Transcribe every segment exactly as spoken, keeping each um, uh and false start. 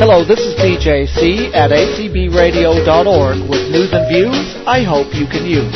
Hello, this is D J C at A C B radio dot org with news and views I hope you can use.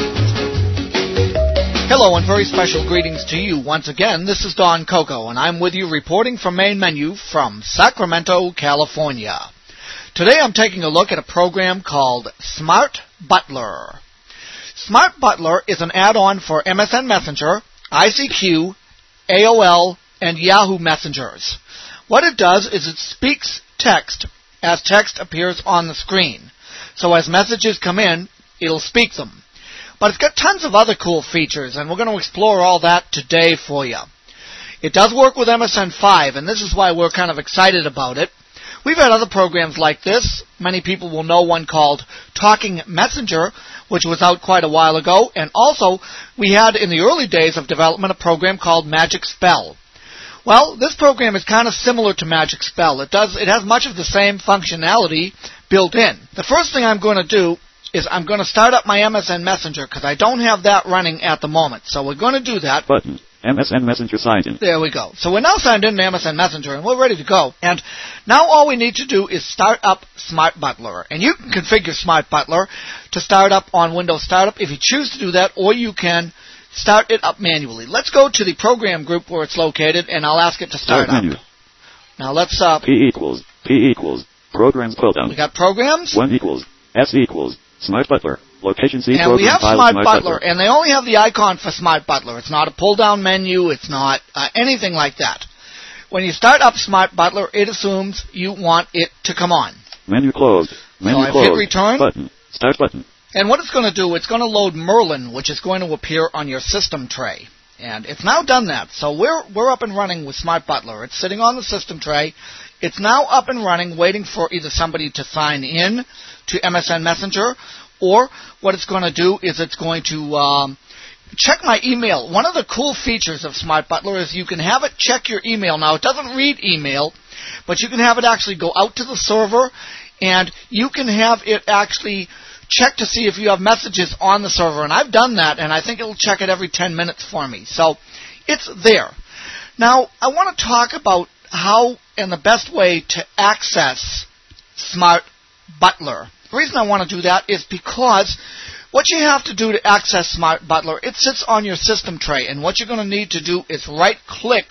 Hello and very special greetings to you once again. This is Don Coco and I'm with you reporting from Main Menu from Sacramento, California. Today I'm taking a look at a program called Smart Butler. Smart Butler is an add-on for M S N Messenger, I C Q, A O L, and Yahoo Messengers. What it does is it speaks text as text appears on the screen. So as messages come in, it'll speak them. But it's got tons of other cool features, and we're going to explore all that today for you. It does work with M S N five, and this is why we're kind of excited about it. We've had other programs like this. Many people will know one called Talking Messenger, which was out quite a while ago. And also, we had in the early days of development a program called Magic Spell. Well, this program is kind of similar to Magic Spell. It does. It has much of the same functionality built in. The first thing I'm going to do is I'm going to start up my M S N Messenger because I don't have that running at the moment. So we're going to do that. Button. M S N Messenger signed in. There we go. So we're now signed in to M S N Messenger, and we're ready to go. And now all we need to do is start up Smart Butler. And you can configure Smart Butler to start up on Windows Startup if you choose to do that, or you can start it up manually. Let's go to the program group where it's located, and I'll ask it to start, start up. Menu. Now let's... Uh, P equals, P equals, programs pull down. We got programs. one equals, S equals, Smart Butler. Location C and program we have file, Smart, Smart Butler, Butler, and they only have the icon for Smart Butler. It's not a pull-down menu. It's not uh, anything like that. When you start up Smart Butler, it assumes you want it to come on. Menu closed. Menu so I've closed. hit return. Button. Start button. And what it's going to do, it's going to load Merlin, which is going to appear on your system tray. And it's now done that. So we're we're up and running with Smart Butler. It's sitting on the system tray. It's now up and running, waiting for either somebody to sign in to M S N Messenger, or what it's going to do is it's going to um, check my email. One of the cool features of Smart Butler is you can have it check your email. Now, it doesn't read email, but you can have it actually go out to the server, and you can have it actually check to see if you have messages on the server. And I've done that, and I think it'll check it every ten minutes for me. So it's there. Now, I want to talk about how and the best way to access Smart Butler. The reason I want to do that is because what you have to do to access Smart Butler, it sits on your system tray, and what you're going to need to do is right-click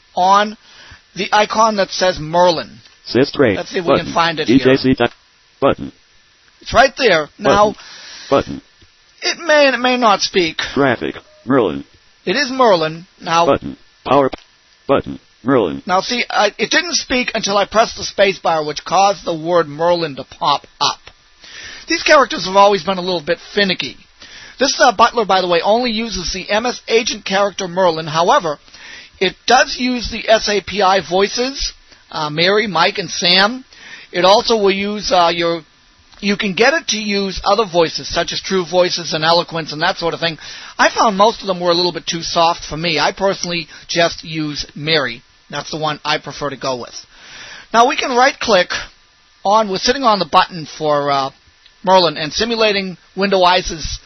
on the icon that says Merlin. Sys tray. Let's see if button. we can find it D J C here. Button. It's right there. Now, button. it may and it may not speak. Traffic. Merlin. It is Merlin. Now, button. Power. Button. Merlin. Now, see, I, it didn't speak until I pressed the space bar, which caused the word Merlin to pop up. These characters have always been a little bit finicky. This uh, Butler, by the way, only uses the M S Agent character Merlin. However, it does use the S A P I voices, uh, Mary, Mike, and Sam. It also will use uh, your... You can get it to use other voices, such as True Voices and Eloquence and that sort of thing. I found most of them were a little bit too soft for me. I personally just use Mary. That's the one I prefer to go with. Now, we can right-click on... We're sitting on the button for... Uh, Merlin, and simulating Window Ice's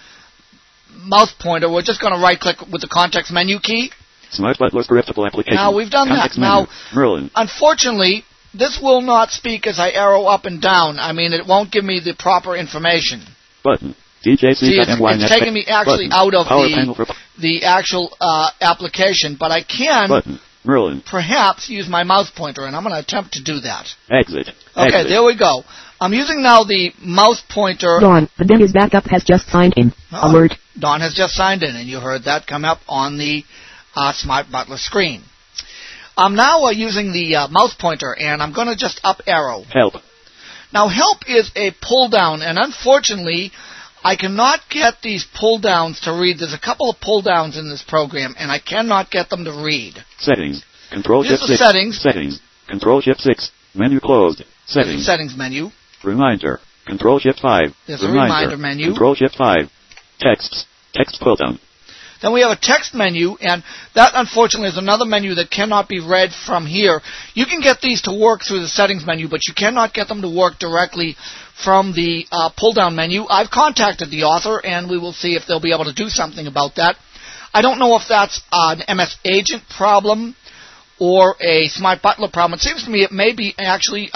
mouse pointer, we're just going to right-click with the context menu key. Smart Butler scriptable application. Now, we've done context that. Menu. Now, Merlin. Unfortunately, this will not speak as I arrow up and down. I mean, it won't give me the proper information. Button. D J C. See, it's, it's taking me actually button. out of Power the, for... the actual uh, application, but I can button. Merlin. Perhaps use my mouse pointer, and I'm going to attempt to do that. Exit. Okay, Exit. there we go. I'm using now the mouse pointer. Dawn, the D E M is backup has just signed in. Oh, Alert. Dawn has just signed in, and you heard that come up on the uh, Smart Butler screen. I'm now uh, using the uh, mouse pointer, and I'm going to just up arrow. Help. Now, help is a pull down, and unfortunately, I cannot get these pull downs to read. There's a couple of pull downs in this program, and I cannot get them to read. Settings. Control Here's Shift the six. settings. Settings. Control Shift six. Menu closed. Settings. Settings menu. Reminder. Control Shift five. There's reminder. a reminder menu. Control Shift five. Texts. Text pull down. Then we have a text menu, and that, unfortunately, is another menu that cannot be read from here. You can get these to work through the settings menu, but you cannot get them to work directly from the uh, pull-down menu. I've contacted the author, and we will see if they'll be able to do something about that. I don't know if that's uh, an M S Agent problem or a Smart Butler problem. It seems to me it may be actually um,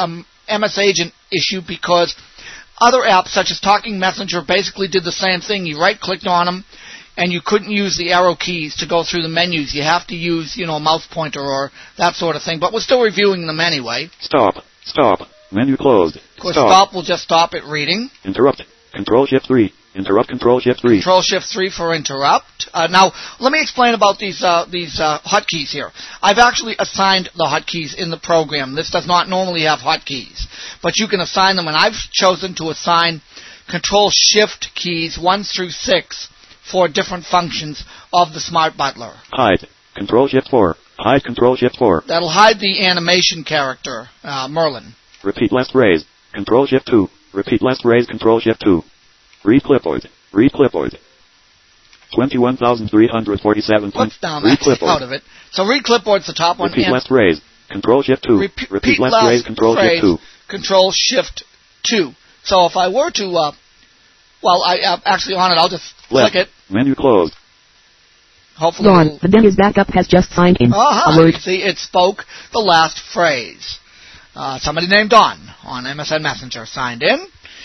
M S Agent issue because other apps such as Talking Messenger basically did the same thing. You right-clicked on them, and you couldn't use the arrow keys to go through the menus. You have to use, you know, a mouse pointer or that sort of thing. But we're still reviewing them anyway. Stop. Stop. Menu closed. Of course, stop. stop will just stop it reading. Interrupt. Control Shift three. Interrupt. Control Shift three. Control Shift three for interrupt. Uh, now, let me explain about these uh, these uh, hotkeys here. I've actually assigned the hotkeys in the program. This does not normally have hotkeys, but you can assign them, and I've chosen to assign Control Shift keys one through six for different functions of the Smart Butler. Hide. Control Shift four. Hide. Control Shift four. That'll hide the animation character, uh, Merlin. Repeat last phrase. Control Shift two. Repeat last phrase. Control Shift two. Read clipboard. Read clipboard. twenty-one thousand three hundred forty-seven. What's down read that's clipboard. out of it. So read clipboard's the top one. Repeat last phrase. Control Shift two. Repeat, repeat last, last phrase. Control phrase, Shift two. Control Shift two. So if I were to, uh, well, I uh, actually on it, I'll just Left. click it. Menu closed. Hopefully, Gone. it'll- The Dennis backup has just signed in. Uh-huh. Alert. You see, it spoke the last phrase. Uh, somebody named Don on M S N Messenger signed in,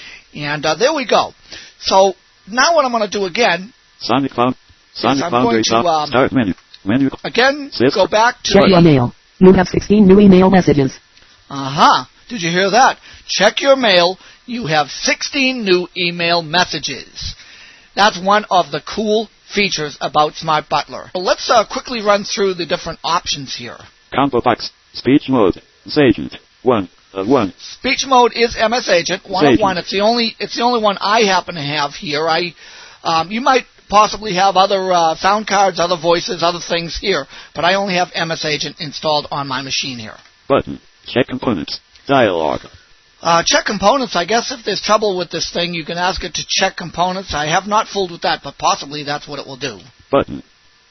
and uh, there we go. So now what I'm going to do again, Sonic Found. Sonic I'm Foundry going to, Stop. um, Start menu. Menu. again, Sys- go back to... Check your mail. You have sixteen new email messages. Uh-huh. Did you hear that? Check your mail. You have sixteen new email messages. That's one of the cool features about Smart Butler. Well, let's uh, quickly run through the different options here. Combo box. Speech mode. Agent. One. Uh, one. Speech mode is M S Agent, one of Agent. one. It's the only it's the only one I happen to have here. I um, you might possibly have other uh, sound cards, other voices, other things here, but I only have M S Agent installed on my machine here. Button. Check components. Dialog. Uh, check components. I guess if there's trouble with this thing, you can ask it to check components. I have not fooled with that, but possibly that's what it will do. Button.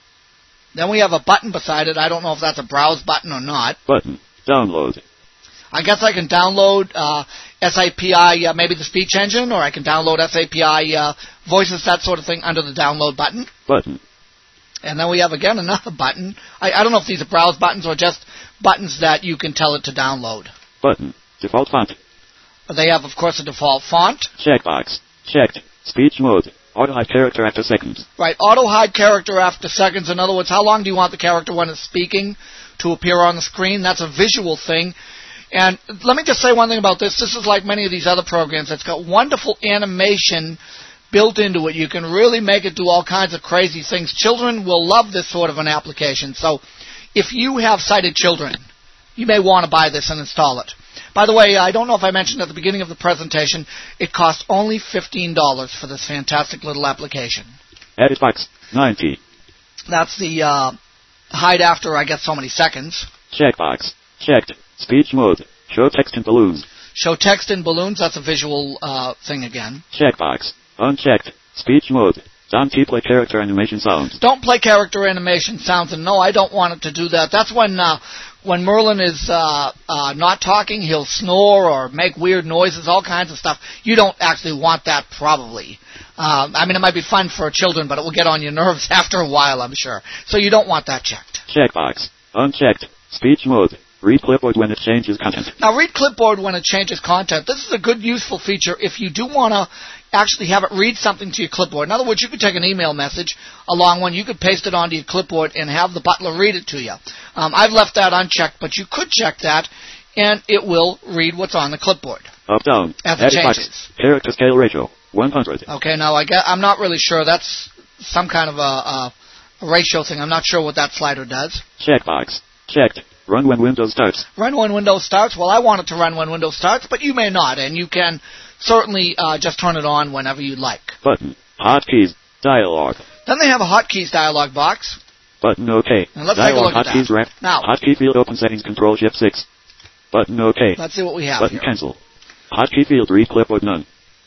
Then we have a button beside it. I don't know if that's a browse button or not. Button. Download. I guess I can download uh, S A P I, uh, maybe the speech engine, or I can download S A P I uh, voices, that sort of thing, under the download button. Button. And then we have, again, another button. I, I don't know if these are browse buttons or just buttons that you can tell it to download. Button. Default font. They have, of course, a default font. Checkbox. Checked. Speech mode. Auto hide character after seconds. Right, auto-hide character after seconds. In other words, how long do you want the character when it's speaking to appear on the screen? That's a visual thing. And let me just say one thing about this. This is like many of these other programs. It's got wonderful animation built into it. You can really make it do all kinds of crazy things. Children will love this sort of an application. So if you have sighted children, you may want to buy this and install it. By the way, I don't know if I mentioned at the beginning of the presentation, it costs only fifteen dollars for this fantastic little application. Edit box. ninety. That's the uh, hide after, I guess, so many seconds. Checkbox. Checked. Speech mode. Show text in balloons. Show text in balloons. That's a visual uh, thing again. Checkbox. Unchecked. Speech mode. Don't play character animation sounds. Don't play character animation sounds. And no, I don't want it to do that. That's when uh, when Merlin is uh, uh, not talking, he'll snore or make weird noises, all kinds of stuff. You don't actually want that, probably. Uh, I mean, it might be fun for children, but it will get on your nerves after a while, I'm sure. So you don't want that checked. Checkbox. Unchecked. Speech mode. Read clipboard when it changes content. Now, read clipboard when it changes content. This is a good, useful feature if you do want to actually have it read something to your clipboard. In other words, you could take an email message, a long one, you could paste it onto your clipboard and have the butler read it to you. Um, I've left that unchecked, but you could check that, and it will read what's on the clipboard. Up, down. As it Edit changes. box. Character scale ratio. one hundred. Okay, now I get, I'm not really sure. That's some kind of a, a, a ratio thing. I'm not sure what that slider does. Checkbox. Checked. Run when Windows starts. Run when Windows starts. Well, I want it to run when Windows starts, but you may not, and you can certainly uh, just turn it on whenever you like. Button. Hotkeys. Dialog. Then they have a hotkeys dialog box. Button OK. And let's Dialog take a look at hotkeys that. ref. Now. Hotkey field open settings Control Shift six. Button OK. Let's see what we have Button here. cancel. Hotkey field read clipboard none.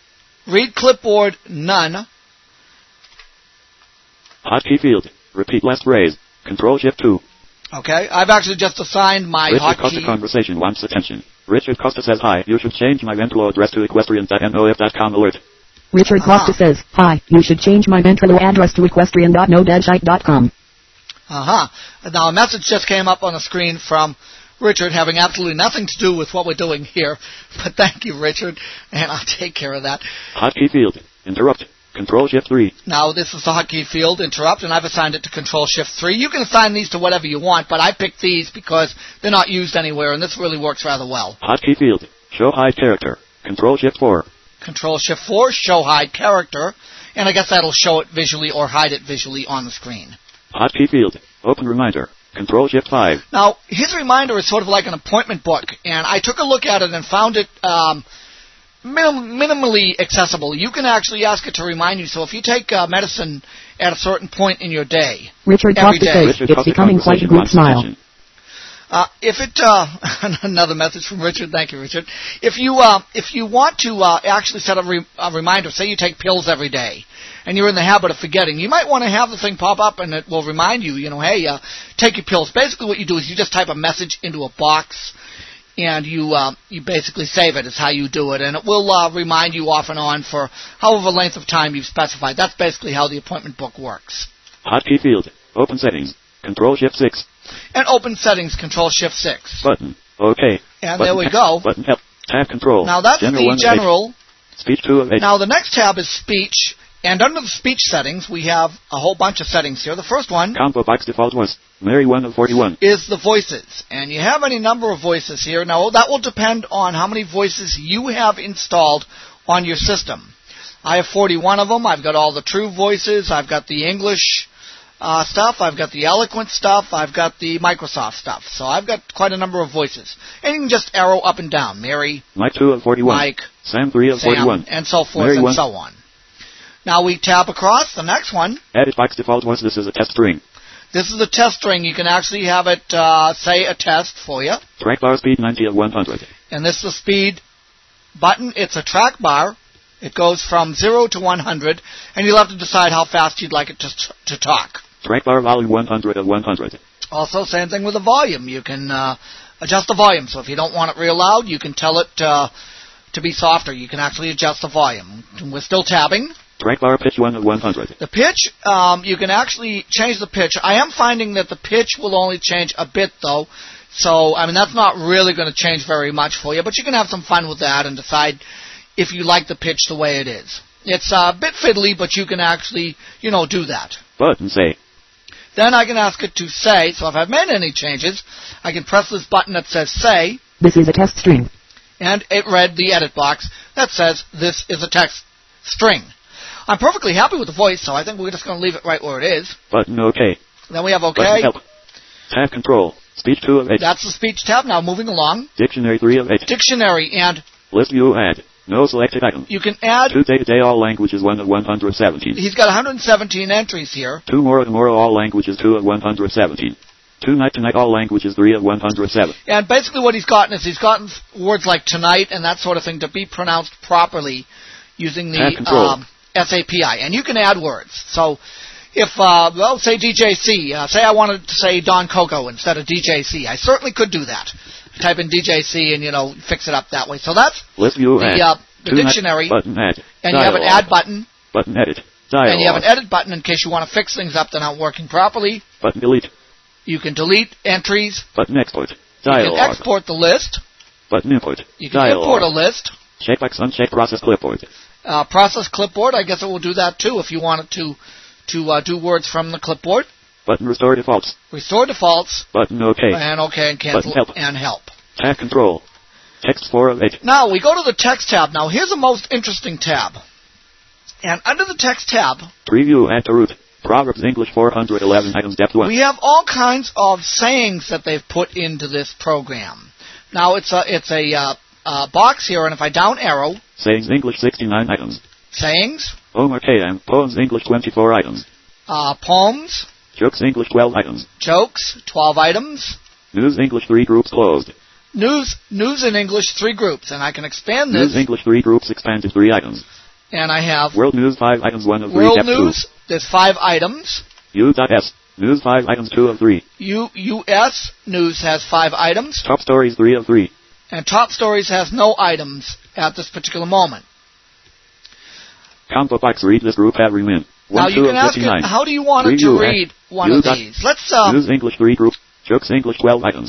Read clipboard none. Hotkey field. Repeat last phrase. Control Shift two. Okay, I've actually just assigned my Richard Costa hotkey. conversation wants attention. Richard Costa says hi. You should change my Ventrilo address to equestrian dot n o f dot com alert. Richard Uh-huh. Costa says, hi, you should change my Ventrilo address to equestrian dot no dot com. Uh-huh. Now, a message just came up on the screen from Richard, having absolutely nothing to do with what we're doing here. But thank you, Richard, and I'll take care of that. Hotkey field. Interrupt. Control Shift three. Now, this is the hotkey field, interrupt, and I've assigned it to Control Shift three. You can assign these to whatever you want, but I picked these because they're not used anywhere, and this really works rather well. Hotkey field. Show hide character. Control Shift four. Control Shift four, show hide character, and I guess that'll show it visually or hide it visually on the screen. Hotkey field. Open reminder. Control Shift five. Now, his reminder is sort of like an appointment book, and I took a look at it and found it um, minim- minimally accessible. You can actually ask it to remind you. So if you take uh, medicine at a certain point in your day, Richard every talked to day, face. It's becoming quite a group smile. Uh, if it, uh, another message from Richard. Thank you, Richard. If you, uh, if you want to uh, actually set a, re- a reminder, say you take pills every day, and you're in the habit of forgetting, you might want to have the thing pop up, and it will remind you, you know, hey, uh, take your pills. Basically, what you do is you just type a message into a box, and you, uh, you basically save it. Is how you do it, and it will uh, remind you off and on for however length of time you've specified. That's basically how the appointment book works. Hotkey field. Open settings. Control Shift six. And open settings, Control Shift six. Button. OK. And Button there we tab, go. Button help. Tab control. Now that's general the general. Speech two of eight. Now the next tab is speech. And under the speech settings, we have a whole bunch of settings here. The first one combo box default was Mary one of forty-one. Is the voices. And you have any number of voices here. Now that will depend on how many voices you have installed on your system. I have forty-one of them. I've got all the true voices. I've got the English Uh, stuff, I've got the Eloquent stuff, I've got the Microsoft stuff. So I've got quite a number of voices. And you can just arrow up and down. Mary, Mike two of forty-one. Mike, Sam three of Sam, forty-one. and so forth Mary and one. so on. Now we tab across. The next one. Edit box default was this is a test string. This is a test string. You can actually have it uh, say a test for you. Track bar speed ninety of one hundred. And this is the speed button. It's a track bar. It goes from zero to one hundred. And you'll have to decide how fast you'd like it to, to talk. Track bar volume one hundred of one hundred. Also, same thing with the volume. You can uh, adjust the volume. So if you don't want it real loud, you can tell it uh, to be softer. You can actually adjust the volume. We're still tabbing. Track bar pitch one of one hundred. The pitch, um, you can actually change the pitch. I am finding that the pitch will only change a bit, though. So, I mean, that's not really going to change very much for you. But you can have some fun with that and decide if you like the pitch the way it is. It's a bit fiddly, but you can actually, you know, do that. Button say. Then I can ask it to say, so if I've made any changes, I can press this button that says say. This is a test string. And it read the edit box that says this is a text string. I'm perfectly happy with the voice, so I think we're just going to leave it right where it is. Button OK. Then we have OK. Button help. Tab control. Speech two of eight. That's the speech tab. Now moving along. Dictionary three of eight. Dictionary and list view add. No selected item. You can add. Today today all languages one of one hundred seventeen. He's got one hundred seventeen entries here. Tomorrow tomorrow all languages two of one hundred seventeen. Tonight tonight all languages three of one hundred seven. And basically what he's gotten is he's gotten words like tonight and that sort of thing to be pronounced properly using the um, S A P I. And you can add words. So if, uh, well, say D J C, uh, say I wanted to say Don Coco instead of D J C, I certainly could do that. Type in D J C and, you know, fix it up that way. So that's List view the, add. uh, the Tonight, dictionary. Button add. And Dialogue. you have an add button. Button edit. Dialogue. And you have an edit button in case you want to fix things up that aren't working properly. Button delete. You can delete entries. Button export. Dialogue. You can export the list. Button import. You can Dialogue. import a list. Checkbox uncheck process clipboard. Uh, process clipboard, I guess it will do that too if you wanted to to uh, do words from the clipboard. Button restore defaults. Restore defaults. Button OK. And OK and cancel. Button help. And help. Tab control. Text four of eight. Now we go to the text tab. Now here's a most interesting tab. And under the text tab, Preview add to root. Proverbs English four hundred eleven items depth one. We have all kinds of sayings that they've put into this program. Now it's a it's a uh, uh, box here, and if I down arrow, Sayings English sixty-nine items. Sayings. Homer K M. Poems English twenty-four items. Uh, poems. Jokes English twelve items. Jokes, twelve items. News English three groups closed. News news in English, three groups, and I can expand this. News English three groups expanded three items. And I have World News five items one of three. World depth News. two. There's five items. U.S. News five items two of three. U U.S. News has five items. Top Stories three of three. And Top Stories has no items at this particular moment. Combo box read this group every min. One, now you two can of ask fifty-nine. it, how do you want it Preview to read act. one U of dot. these? Let's uh, News English three groups. Jokes English twelve items.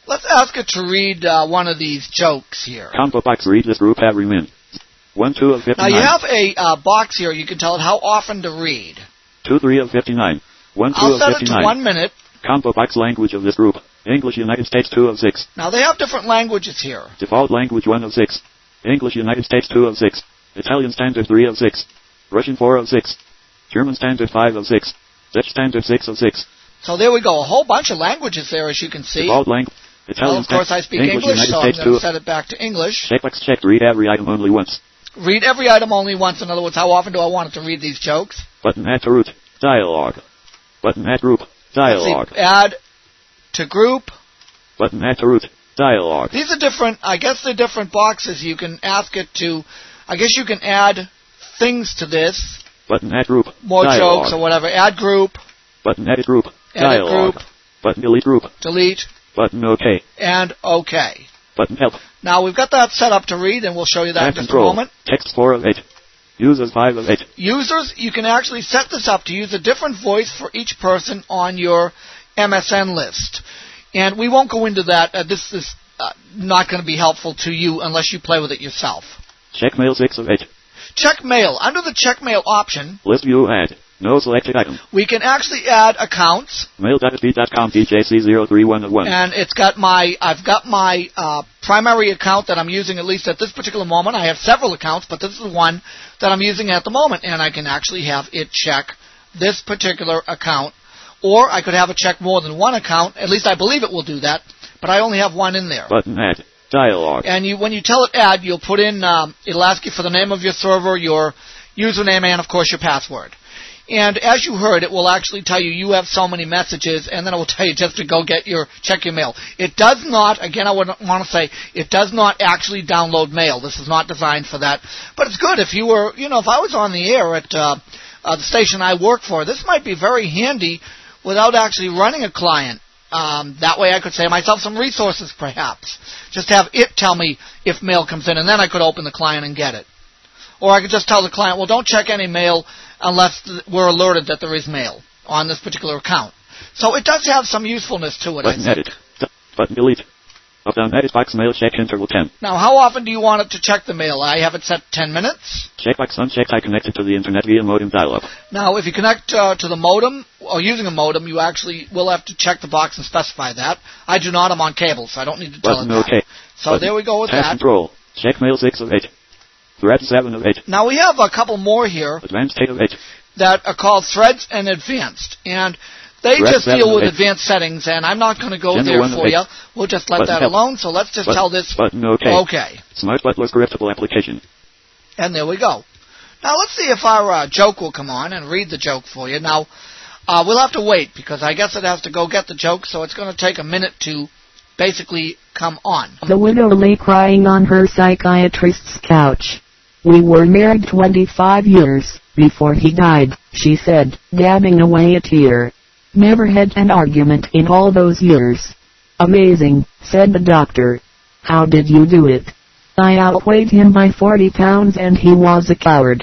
Let's ask it to read uh, one of these jokes here. Combo box, read this group every min. one two of fifty-nine. Now you have a uh, box here. You can tell it how often to read. two three of fifty-nine. one two I'll of set fifty-nine. it to one minute. Combo box, language of this group. English United States two of six. Now they have different languages here. Default language one of six. English United States two of six. Italian standard three of six. Russian four of six. German standard five of six. Dutch standard six of six. So there we go. A whole bunch of languages there, as you can see. Default language. Italian well, of course, I speak English, English, United so States I'm going to two. set it back to English. Checkbox checked. Read every item only once. Read every item only once. In other words, how often do I want it to read these jokes? Button add to root. Dialogue. Button add group. Dialogue. Let's see, add to group. Button add to root. Dialogue. These are different, I guess they're different boxes. You can ask it to, I guess you can add things to this. Button add group. More Dialogue. jokes or whatever. Add group. Button edit group. Edit Dialogue. group. Button delete group. Delete. Button OK. And OK. Button help. Now we've got that set up to read, and we'll show you that Add in just control. a moment. Text four of eight. Users five of eight. Users, you can actually set this up to use a different voice for each person on your M S N list. And we won't go into that. Uh, this is uh, not going to be helpful to you unless you play with it yourself. Check mail six of eight. Check mail. Under the check mail option, List view add. No selected item. we can actually add accounts. mail dot f b dot com D J C zero three one of one. And it's got my, I've got my uh, primary account that I'm using at least at this particular moment. I have several accounts, but this is the one that I'm using at the moment. And I can actually have it check this particular account. Or I could have it check more than one account. At least I believe it will do that. But I only have one in there. Button add. Dialogue. And you, when you tell it add, you'll put in, um, it'll ask you for the name of your server, your username, and of course your password. And as you heard, it will actually tell you you have so many messages, and then it will tell you just to go get your, check your mail. It does not, again I would want to say, it does not actually download mail. This is not designed for that. But it's good if you were, you know, if I was on the air at uh, uh, the station I work for, this might be very handy without actually running a client. Um, that way I could save myself some resources, perhaps. Just have it tell me if mail comes in, and then I could open the client and get it. Or I could just tell the client, well, don't check any mail unless th- we're alerted that there is mail on this particular account. So it does have some usefulness to it. Button I edit. D- button delete. Up down edit box mail check interval ten. Now, how often do you want it to check the mail? I have it set ten minutes. Checkbox unchecked. I connected to the internet via modem dial-up. Now, if you connect uh, to the modem, or using a modem, you actually will have to check the box and specify that. I do not. I'm on cable, so I don't need to tell Button it that. OK. So Button. there we go with Task that. control. Check mail six of eight. Thread seven of eight. Now, we have a couple more here Advanced eight of eight. that are called Threads and Advanced. And they Thread just seven deal of with eight. advanced settings, and I'm not going to go General there one of for eight. you. We'll just let Button that help. alone. So let's just Button- tell this. Button OK. Okay. Smart Butler scriptable application. And there we go. Now let's see if our uh, joke will come on and read the joke for you. Now, uh, we'll have to wait because I guess it has to go get the joke, so it's going to take a minute to basically come on. The widow lay crying on her psychiatrist's couch. We were married twenty-five years before he died, she said, dabbing away a tear. Never had an argument in all those years. Amazing, said the doctor. How did you do it? I outweighed him by forty pounds and he was a coward.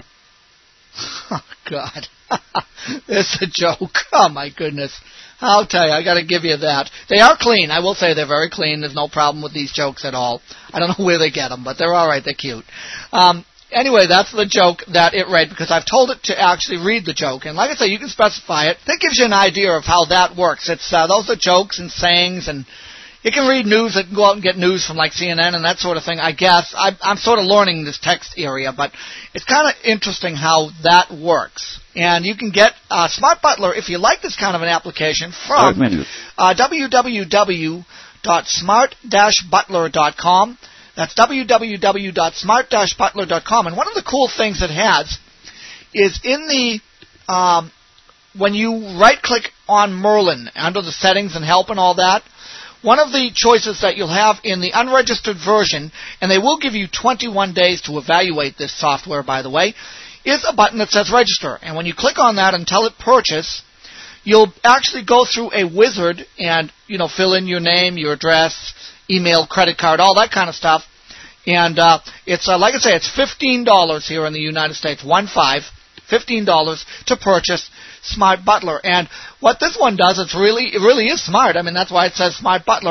Oh, God. This is a joke. Oh, my goodness. I'll tell you, I got to give you that. They are clean. I will say they're very clean. There's no problem with these jokes at all. I don't know where they get them, but they're all right. They're cute. Um, anyway, that's the joke that it read because I've told it to actually read the joke. And like I say, you can specify it. That gives you an idea of how that works. It's uh, those are jokes and sayings, and you can read news. It can go out and get news from like C N N and that sort of thing, I guess. I, I'm sort of learning this text area, but it's kind of interesting how that works. And you can get uh, Smart Butler, if you like this kind of an application, Start from menu. uh, w w w dot smart dash butler dot com. That's w w w dot smart dash butler dot com. And one of the cool things it has is in the, um, when you right-click on Merlin under the settings and help and all that, one of the choices that you'll have in the unregistered version, and they will give you twenty-one days to evaluate this software, by the way, is a button that says register. And when you click on that and tell it purchase, you'll actually go through a wizard and, you know, fill in your name, your address, email, credit card, all that kind of stuff. And uh, it's, uh, like I say, it's fifteen dollars here in the United States, one five, fifteen dollars to purchase Smart Butler. And what this one does, it's really, it really is smart. I mean, that's why it says Smart Butler.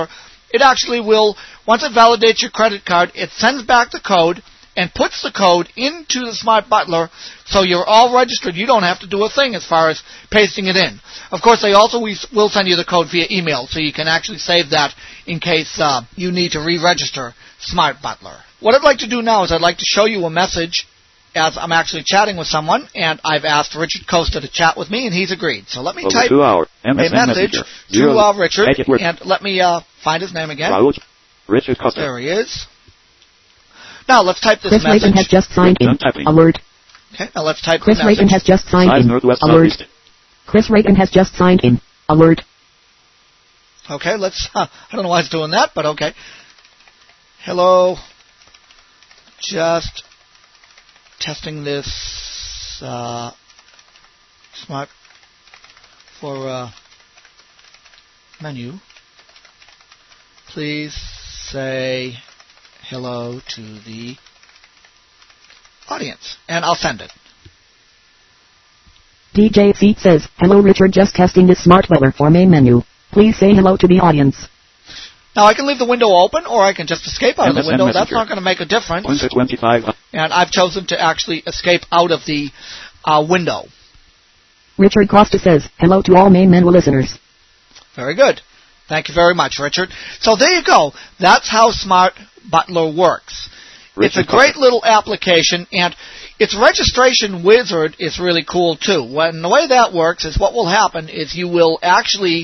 it actually will, once it validates your credit card, it sends back the code and puts the code into the Smart Butler, so you're all registered. You don't have to do a thing as far as pasting it in. Of course, they also will send you the code via email, so you can actually save that in case uh, you need to re-register Smart Butler. What I'd like to do now is I'd like to show you a message as I'm actually chatting with someone, and I've asked Richard Costa to chat with me, and he's agreed. So let me Over type two hour. a message to uh, Richard, and let me uh, find his name again. Raul. Richard Costa. There he is. Now let's type this Chris message. Reagan has just signed in. Alert. Okay, now let's type Chris the message. Reagan has just signed Five in. Northwest Alert. Southeast. Chris Reagan has just signed in. Alert. Okay, let's, uh, I don't know why it's doing that, but okay. Hello. Just testing this uh, Smart for uh, menu. Please say hello to the audience, and I'll send it. D J Seat says, hello Richard, just testing this Smart Butler for main menu. Please say hello to the audience. Now I can leave the window open, or I can just escape out of the M S N window. Messenger. That's not going to make a difference. one to twenty-five. And I've chosen to actually escape out of the uh, window. Richard Costa says, hello to all main menu listeners. Very good. Thank you very much, Richard. So there you go. That's how Smart Butler works. Richard it's a great Costa. Little application, and its registration wizard is really cool too. When the way that works is what will happen is you will actually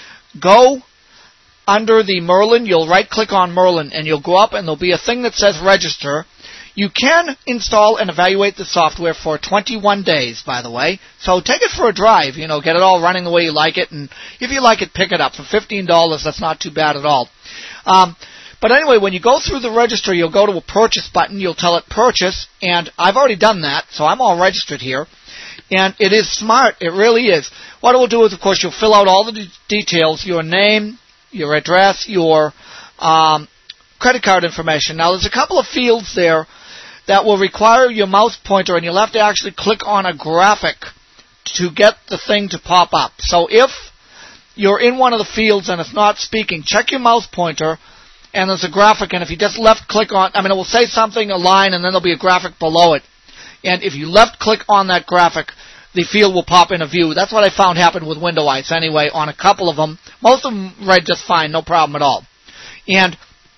go under the Merlin, you'll right-click on Merlin, and you'll go up, and there'll be a thing that says Register. You can install and evaluate the software for twenty-one days, by the way. So take it for a drive, you know, get it all running the way you like it, and if you like it, pick it up. For fifteen dollars, that's not too bad at all. Um, but anyway, when you go through the register, you'll go to a Purchase button, you'll tell it Purchase, and I've already done that, so I'm all registered here. And it is smart, it really is. What it will do is, of course, you'll fill out all the de- details, your name, your address, your um, credit card information. Now, there's a couple of fields there that will require your mouse pointer, and you'll have to actually click on a graphic to get the thing to pop up. So if you're in one of the fields and it's not speaking, check your mouse pointer, and there's a graphic, and if you just left-click on, I mean, it will say something, a line, and then there'll be a graphic below it. And if you left-click on that graphic, the field will pop in a view. That's what I found happened with Window Ice anyway on a couple of them. Most of them read just fine, no problem at all. And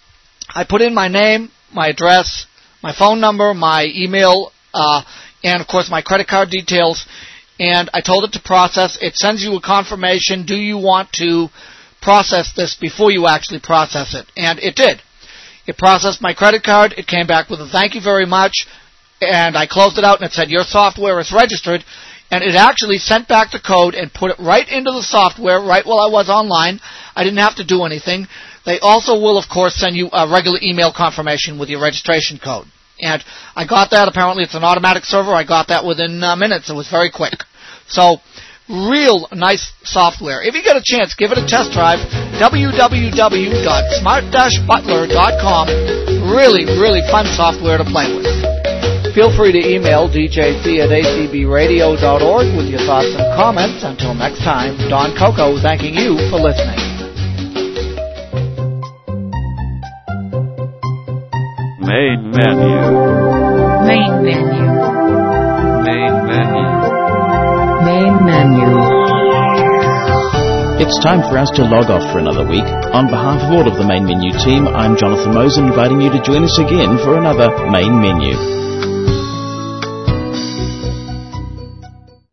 I put in my name, my address, my phone number, my email, uh, and of course my credit card details, and I told it to process. It sends you a confirmation. Do you want to process this before you actually process it? And it did. It processed my credit card. It came back with a thank you very much, and I closed it out and it said your software is registered, and it actually sent back the code and put it right into the software right while I was online. I didn't have to do anything. They also will, of course, send you a regular email confirmation with your registration code. And I got that. Apparently, it's an automatic server. I got that within uh, minutes. It was very quick. So, real nice software. If you get a chance, give it a test drive. w w w dot smart dash butler dot com. Really, really fun software to play with. Feel free to email d j c at a c b radio dot org with your thoughts and comments. Until next time, Don Coco thanking you for listening. Main menu. Main menu. Main menu. Main menu. It's time for us to log off for another week. On behalf of all of the Main Menu team, I'm Jonathan Mosen, inviting you to join us again for another Main Menu.